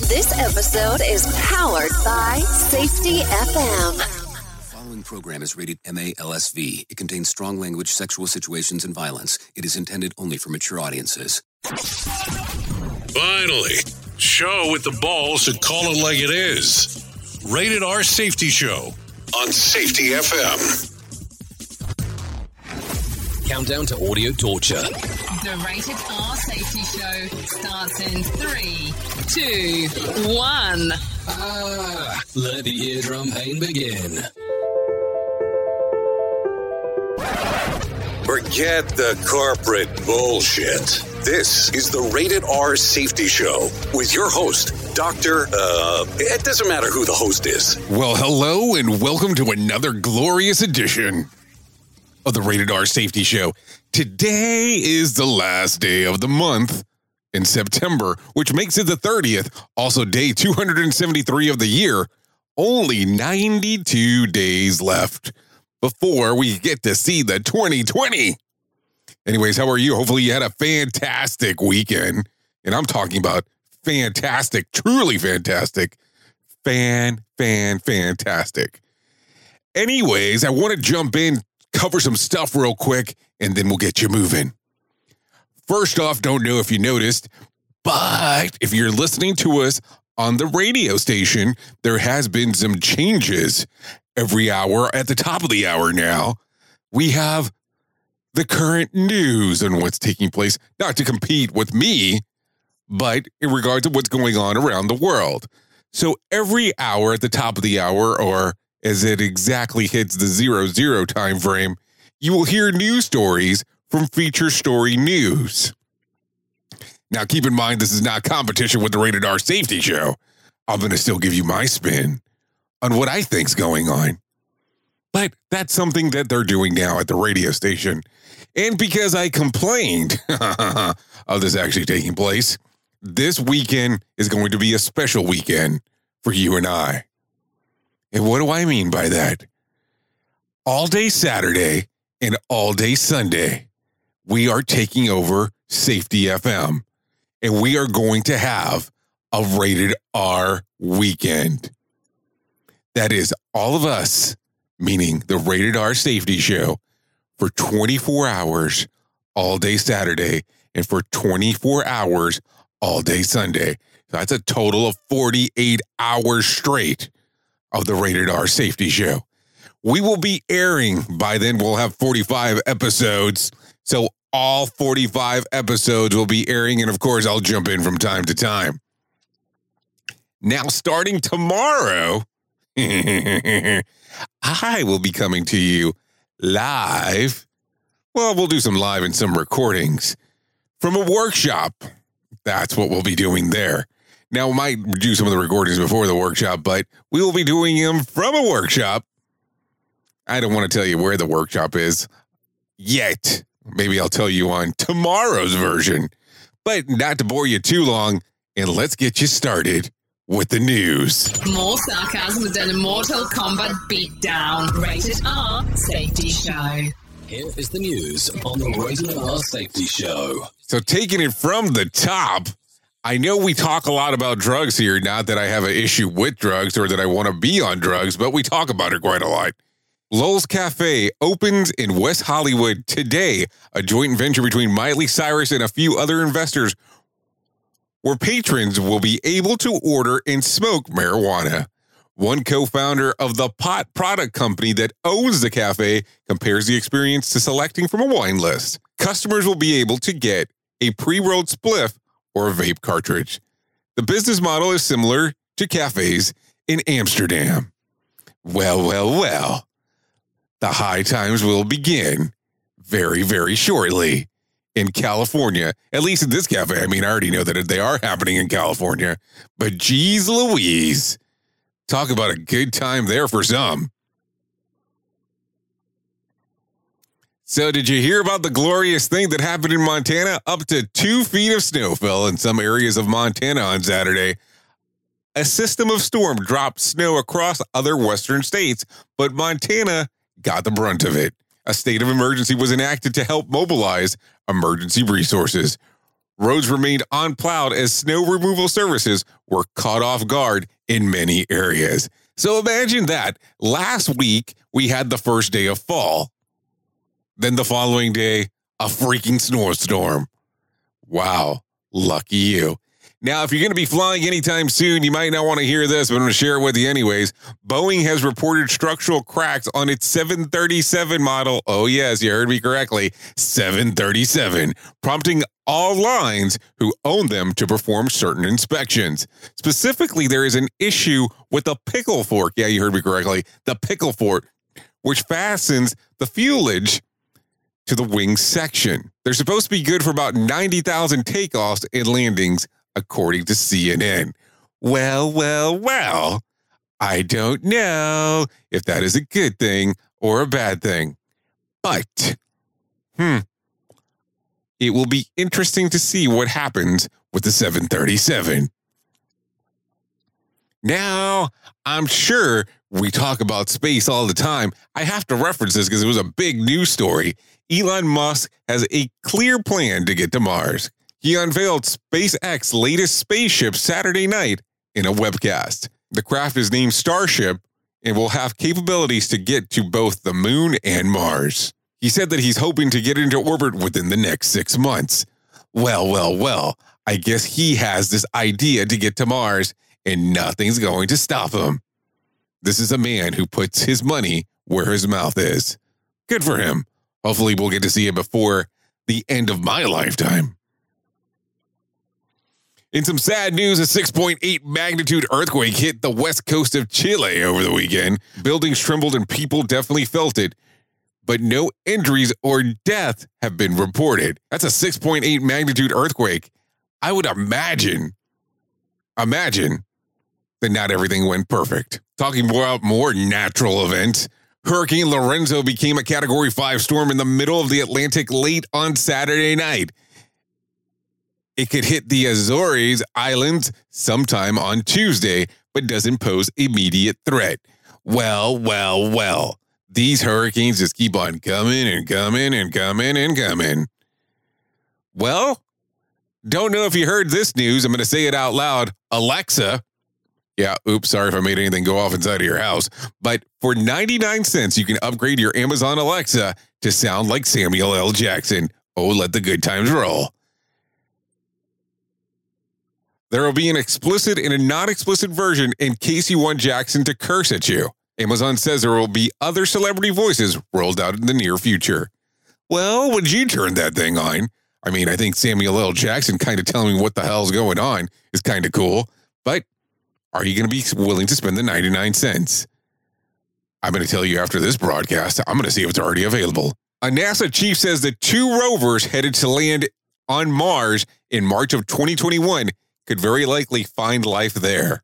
This episode is powered by Safety FM. The following program is rated MALSV. It contains strong language, sexual situations, and violence. It is intended only for mature audiences. Finally, show with the balls to call it like it is. Rated R Safety Show on Safety FM. Countdown to audio torture. The Rated R Safety Show starts in 3, 2, 1. Let the eardrum pain begin. Forget the corporate bullshit. This is the Rated R Safety Show with your host, it doesn't matter who the host is. Well, hello and welcome to another glorious edition of the Rated R Safety Show. Today is the last day of the month in September, which makes it the 30th, also day 273 of the year. Only 92 days left before we get to see the 2020. Anyways, how are you? Hopefully you had a fantastic weekend. And I'm talking about fantastic, truly fantastic. Fantastic. Anyways, I want to jump in, cover some stuff real quick, and then we'll get you moving. First off, don't know if you noticed, but if you're listening to us on the radio station, there has been some changes every hour. At the top of the hour now, we have the current news and what's taking place, not to compete with me, but in regards to what's going on around the world. So every hour at the top of the hour, or as it exactly hits the 00 time frame, you will hear news stories from Feature Story News. Now, keep in mind, this is not competition with the Rated R Safety Show. I'm going to still give you my spin on what I think's going on. But that's something that they're doing now at the radio station. And because I complained of this actually taking place, this weekend is going to be a special weekend for you and I. And what do I mean by that? All day Saturday and all day Sunday, we are taking over Safety FM. And we are going to have a Rated R weekend. That is all of us, meaning the Rated R Safety Show, for 24 hours all day Saturday and for 24 hours all day Sunday. So that's a total of 48 hours straight of the Rated R Safety Show. We will be airing, by then we'll have 45 episodes. So all 45 episodes will be airing, and of course I'll jump in from time to time. Now, starting tomorrow, I will be coming to you live. Well, we'll do some live and some recordings from a workshop. That's what we'll be doing there. Now, we might do some of the recordings before the workshop, but we will be doing them from a workshop. I don't want to tell you where the workshop is yet. Maybe I'll tell you on tomorrow's version. But not to bore you too long, and let's get you started with the news. More sarcasm than a Mortal Kombat beatdown. Rated R Safety Show. Here is the news on the Rated R Safety Show. So taking it from the top, I know we talk a lot about drugs here, not that I have an issue with drugs or that I want to be on drugs, but we talk about it quite a lot. Lowell's Cafe opens in West Hollywood today, a joint venture between Miley Cyrus and a few other investors, where patrons will be able to order and smoke marijuana. One co-founder of the pot product company that owns the cafe compares the experience to selecting from a wine list. Customers will be able to get a pre-rolled spliff or a vape cartridge. The business model is similar to cafes in Amsterdam. Well. The high times will begin very, very shortly in California. At least in this cafe. I mean, I already know that they are happening in California. But geez Louise, talk about a good time there for some. So did you hear about the glorious thing that happened in Montana? Up to 2 feet of snow fell in some areas of Montana on Saturday. A system of storm dropped snow across other western states, but Montana got the brunt of it. A state of emergency was enacted to help mobilize emergency resources. roads remained unplowed as snow removal services were caught off guard in many areas. So imagine that. Last week, we had the first day of fall. Then the following day, a freaking snowstorm. Wow, lucky you. Now, if you're going to be flying anytime soon, you might not want to hear this, but I'm going to share it with you anyways. Boeing has reported structural cracks on its 737 model. Oh, yes, you heard me correctly. 737, prompting all lines who own them to perform certain inspections. Specifically, there is an issue with the pickle fork. Yeah, you heard me correctly. The pickle fork, which fastens the fuselage to the wing section. They're supposed to be good for about 90,000 takeoffs and landings, according to CNN. Well, I don't know if that is a good thing or a bad thing. But, it will be interesting to see what happens with the 737. Now, I'm sure we talk about space all the time. I have to reference this because it was a big news story. Elon Musk has a clear plan to get to Mars. He unveiled SpaceX's latest spaceship Saturday night in a webcast. The craft is named Starship and will have capabilities to get to both the moon and Mars. He said that he's hoping to get into orbit within the next 6 months. Well, I guess he has this idea to get to Mars and nothing's going to stop him. This is a man who puts his money where his mouth is. Good for him. Hopefully we'll get to see it before the end of my lifetime. In some sad news, a 6.8 magnitude earthquake hit the west coast of Chile over the weekend. Buildings trembled and people definitely felt it, but no injuries or death have been reported. That's a 6.8 magnitude earthquake. I would imagine that not everything went perfect. Talking about more natural events, Hurricane Lorenzo became a Category 5 storm in the middle of the Atlantic late on Saturday night. It could hit the Azores Islands sometime on Tuesday, but doesn't pose immediate threat. Well. These hurricanes just keep on coming and coming and coming and coming. Well, don't know if you heard this news. I'm going to say it out loud. Alexa. Yeah, oops, sorry if I made anything go off inside of your house. But for 99 cents, you can upgrade your Amazon Alexa to sound like Samuel L. Jackson. Oh, let the good times roll. There will be an explicit and a non-explicit version in case you want Jackson to curse at you. Amazon says there will be other celebrity voices rolled out in the near future. Well, would you turn that thing on? I mean, I think Samuel L. Jackson kind of telling me what the hell's going on is kind of cool. But are you going to be willing to spend the 99 cents? I'm going to tell you after this broadcast. I'm going to see if it's already available. A NASA chief says the 2 rovers headed to land on Mars in March of 2021 could very likely find life there.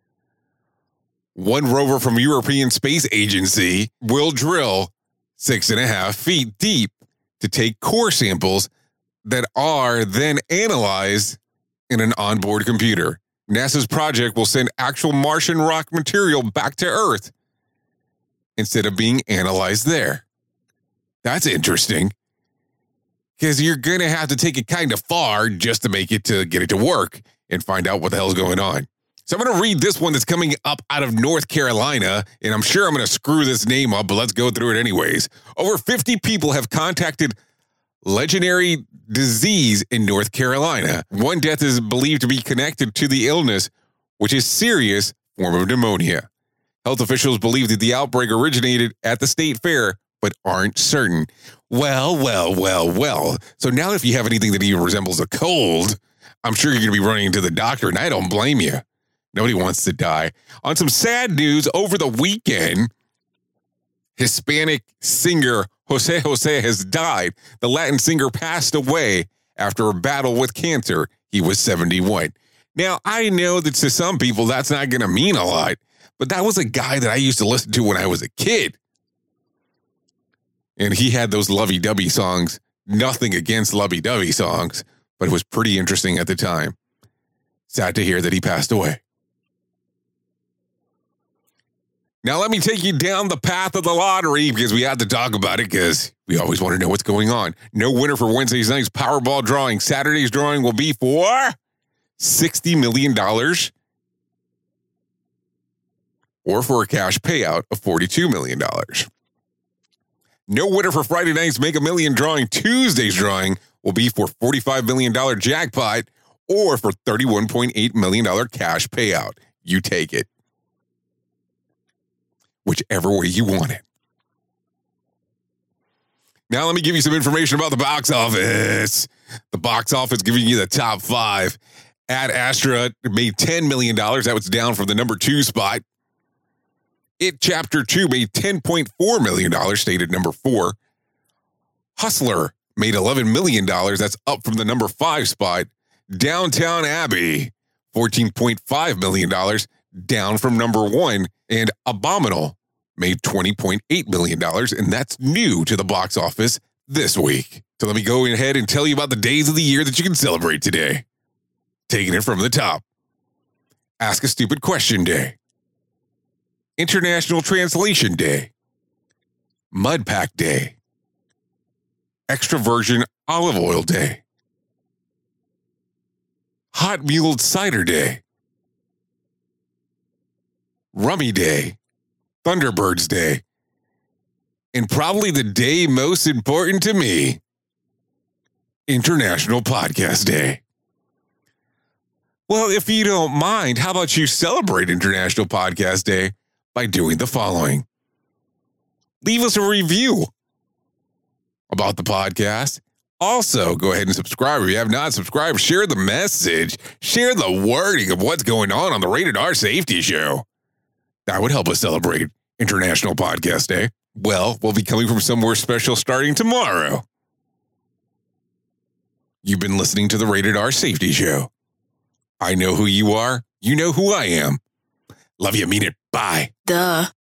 One rover from European Space Agency will drill 6.5 feet deep to take core samples that are then analyzed in an onboard computer. NASA's project will send actual Martian rock material back to Earth instead of being analyzed there. That's interesting, because you're going to have to take it kind of far just to make it to get it to work and find out what the hell's going on. So I'm going to read this one that's coming up out of North Carolina, and I'm sure I'm going to screw this name up, but let's go through it anyways. Over 50 people have contacted legendary disease in North Carolina. One death is believed to be connected to the illness, which is serious form of pneumonia. Health officials believe that the outbreak originated at the state fair, but aren't certain. Well. So now if you have anything that even resembles a cold, I'm sure you're going to be running into the doctor, and I don't blame you. Nobody wants to die. On some sad news, over the weekend, Hispanic singer Jose Jose has died. The Latin singer passed away after a battle with cancer. He was 71. Now, I know that to some people that's not going to mean a lot, but that was a guy that I used to listen to when I was a kid. And he had those lovey-dovey songs. Nothing against lovey-dovey songs, but it was pretty interesting at the time. Sad to hear that he passed away. Now, let me take you down the path of the lottery because we have to talk about it because we always want to know what's going on. No winner for Wednesday's night's Powerball drawing. Saturday's drawing will be for $60 million or for a cash payout of $42 million. No winner for Friday night's Mega Million drawing. Tuesday's drawing will be for $45 million jackpot or for $31.8 million cash payout. You take it. Whichever way you want it. Now let me give you some information about the box office. The box office giving you the top 5. Ad Astra made $10 million. That was down from the number 2 spot. It Chapter 2 made $10.4 million, stayed at number 4. Hustler made $11 million. That's up from the number 5 spot. Downtown Abbey, $14.5 million, down from number 1. And Abominable made $20.8 million, and that's new to the box office this week. So let me go ahead and tell you about the days of the year that you can celebrate today. Taking it from the top. Ask a Stupid Question Day. International Translation Day. Mud Pack Day. Extra Virgin Olive Oil Day. Hot Muled Cider Day. Rummy Day. Thunderbirds Day. And probably the day most important to me, International Podcast Day. Well, if you don't mind, how about you celebrate International Podcast Day by doing the following? Leave us a review about the podcast. Also, go ahead and subscribe if you have not subscribed. Share the message. Share the wording of what's going on the Rated R Safety Show. That would help us celebrate International Podcast Day. Well, we'll be coming from somewhere special starting tomorrow. You've been listening to the Rated R Safety Show. I know who you are. You know who I am. Love you, mean it. Bye. Duh.